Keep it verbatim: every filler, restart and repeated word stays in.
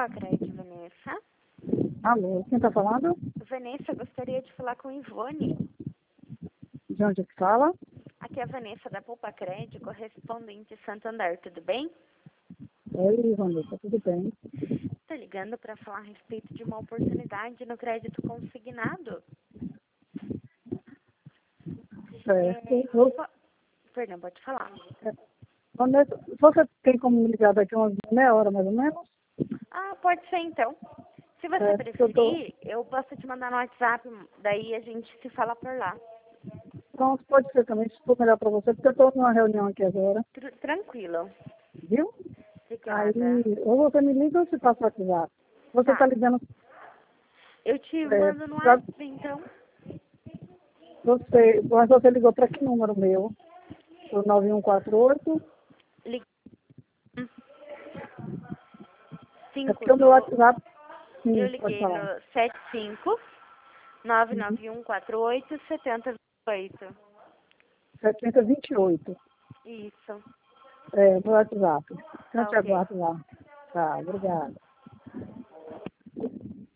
Pacred, Vanessa. Alô, quem está falando? Vanessa, gostaria de falar com Ivone. De onde que fala? Aqui é a Vanessa da Pulpacred, correspondente Santander, tudo bem? Oi, Vanessa, tudo bem? Estou ligando para falar a respeito de uma oportunidade no crédito consignado. Certo. É, Eu- po- Perdão, pode falar. Vanessa, você tem como me ligar daqui umas meia hora, mais ou menos? Ah, pode ser então. Se você É, porque eu tô... preferir, eu posso te mandar no WhatsApp, daí a gente se fala por lá. Pronto, pode ser também, se for melhor para você, porque eu estou numa reunião aqui agora, Tr- Tranquilo. viu? Aí, Obrigada. ou você me liga ou se passa o WhatsApp. Você Tá. está ligando, Eu te é, mando no pra, WhatsApp, então. você, mas você ligou para que número meu? O nove um quatro oito, Liga. é Cinco porque o meu do... WhatsApp, Eu sim, pode liguei falar. no sete cinco nove Uhum. nove um quatro oito sete zero dois oito. setecentos e vinte e oito, Isso. é, meu WhatsApp. Então, Tá te ok. aguardo lá. Tá, obrigada.